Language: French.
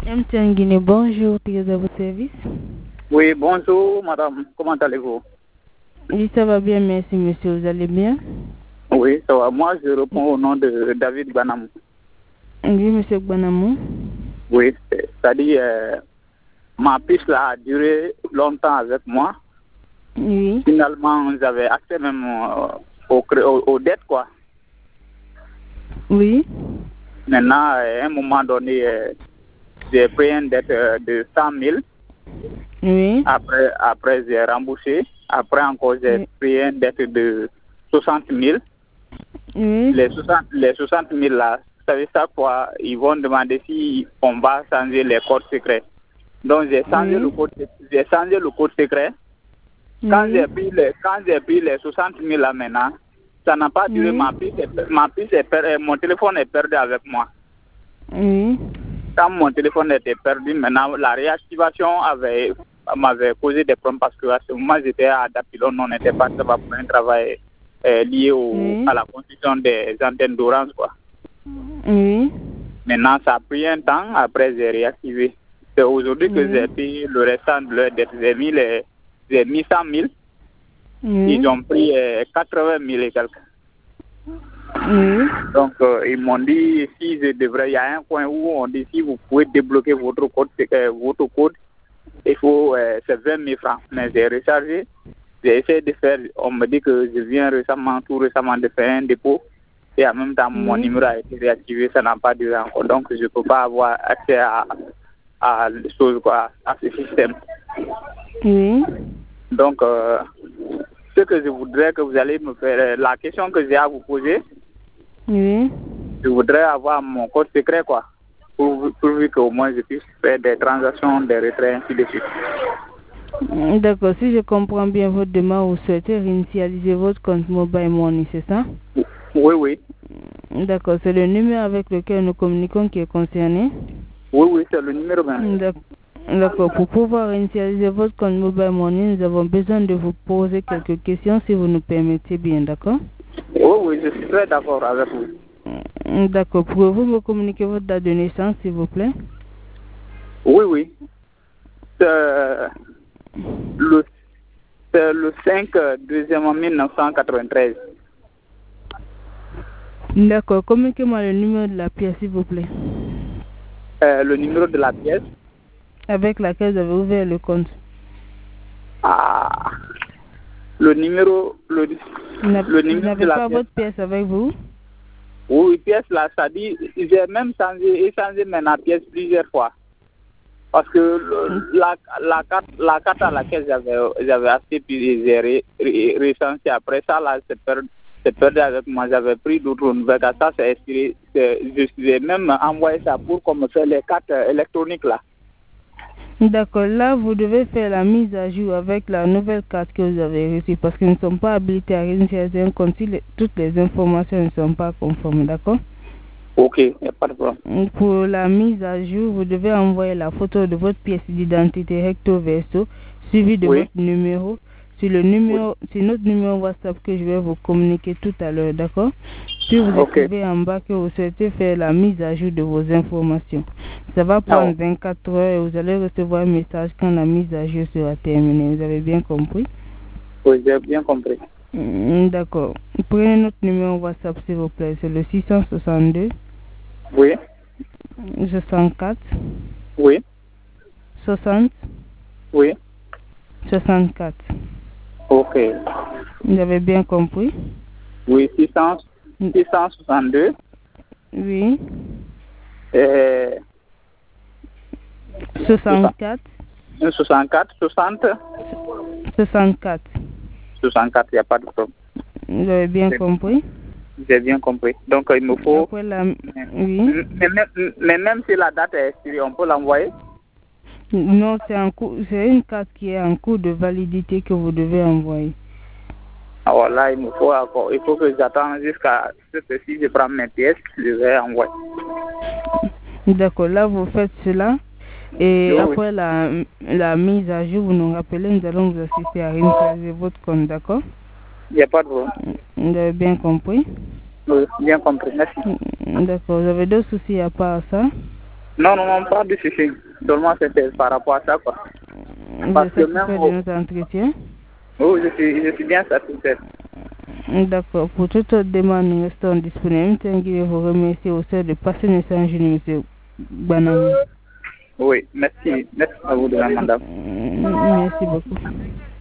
MTN Guinée, bonjour, Thérèse à votre service. Oui, bonjour madame, comment allez-vous? Oui, ça va bien, merci monsieur, vous allez bien? Oui, ça va. Moi, je réponds au nom de David Banamou. Oui, monsieur Banamou. Oui, c'est-à-dire, ma piste là, a duré longtemps avec moi. Oui. Finalement, j'avais accès même aux dettes, quoi. Oui. Maintenant, à un moment donné, j'ai pris une dette de 100 000. Oui. Après j'ai remboursé. Après encore, j'ai pris une dette de 60 000. Oui. Les 60 000 là, vous savez ça quoi, ils vont demander si on va changer les codes secrets. Donc j'ai changé le code secret. Quand j'ai pris les 60 000 là maintenant, ça n'a pas duré. Mon téléphone est perdu avec moi. Oui. Quand mon téléphone était perdu, maintenant la réactivation m'avait causé des problèmes parce que à ce moment j'étais à Dapilon, on n'était pas pour un travail lié à la construction des antennes d'Orange, quoi. Oui. Maintenant, ça a pris un temps, après j'ai réactivé. C'est aujourd'hui que j'ai payé le restant de leur dette. J'ai mis 100 000. Ils ont pris 80 000 et quelques. Donc, ils m'ont dit si je devrais, il y a un coin où on dit si vous pouvez débloquer votre code, il faut, c'est 20 000 francs. Mais j'ai rechargé, j'ai essayé de faire, on me dit que je viens tout récemment de faire un dépôt. Et en même temps, mon numéro a été réactivé, ça n'a pas duré encore. Donc, je ne peux pas avoir accès à les choses, quoi, à ce système. Oui. Donc, ce que je voudrais que vous allez me faire, la question que j'ai à vous poser, oui. Je voudrais avoir mon code secret, quoi, pourvu qu'au moins je puisse faire des transactions, des retraits, ainsi de suite. D'accord, si je comprends bien votre demande, vous souhaitez réinitialiser votre compte Mobile Money, c'est ça? Oui, oui. D'accord, c'est le numéro avec lequel nous communiquons qui est concerné? Oui, oui, c'est le numéro même. D'accord, pour pouvoir réinitialiser votre compte Mobile Money, nous avons besoin de vous poser quelques questions si vous nous permettez bien, d'accord? Oui, oui, je suis très d'accord avec vous. D'accord, pouvez-vous me communiquer votre date de naissance, s'il vous plaît? Oui, oui. C'est le 5 2e 1993. D'accord, communiquez-moi le numéro de la pièce, s'il vous plaît. Le numéro de la pièce avec laquelle vous avez ouvert le compte. Ah, le numéro Vous n'avez de la pas pièce. votre pièce avec vous? Oui, pièce là, ça dit, j'ai même échangé ma pièce plusieurs fois. Parce que la carte à laquelle j'avais acheté, puis j'ai recensé après ça, là, c'est perdu avec moi. J'avais pris d'autres nouvelles. Ça, c'est expiré. J'ai même envoyé ça pour qu'on me fasse les cartes électroniques, là. D'accord, là, vous devez faire la mise à jour avec la nouvelle carte que vous avez reçue parce que nous ne sommes pas habilités à réinitialiser un compte si toutes les informations ne sont pas conformes, d'accord? Ok, il n'y a pas de problème. Pour la mise à jour, vous devez envoyer la photo de votre pièce d'identité recto verso suivi de votre numéro sur notre numéro WhatsApp que je vais vous communiquer tout à l'heure, d'accord? Puis vous écrivez en bas que vous souhaitez faire la mise à jour de vos informations. Ça va prendre 24 heures et vous allez recevoir un message quand la mise à jour sera terminée. Vous avez bien compris? Oui, j'ai bien compris. D'accord. Prenez notre numéro WhatsApp s'il vous plaît. C'est le 662. Oui. 64. Oui. 60. Oui. 64. Ok. Vous avez bien compris? Oui, 662. Oui. 64. 64, 60. 64. 64, il n'y a pas de problème. Vous avez bien compris? J'ai bien compris. Donc, il me faut... Après oui. Mais même si la date est expirée, on peut l'envoyer? Non, c'est une carte qui est en cours de validité que vous devez envoyer. Alors là, il faut que j'attende jusqu'à ce que si je prends mes pièces, je vais envoyer. D'accord, là, vous faites cela. Et après la mise à jour, vous nous rappelez, nous allons vous assister à réinitialiser votre compte, d'accord? Il n'y a pas de problème. Vous avez bien compris? Oui, bien compris, merci. D'accord, vous avez d'autres soucis à part ça? Non, non, non, pas de souci. Seulement c'était par rapport à ça, quoi. Parce que même de notre entretien? Oui, je suis bien satisfait. D'accord. Pour toute autre demande, nous restons disponibles. Je tiens vous remercier au sein de passer le message, M. Banami. Oui, merci. Merci à vous de la madame. Merci beaucoup.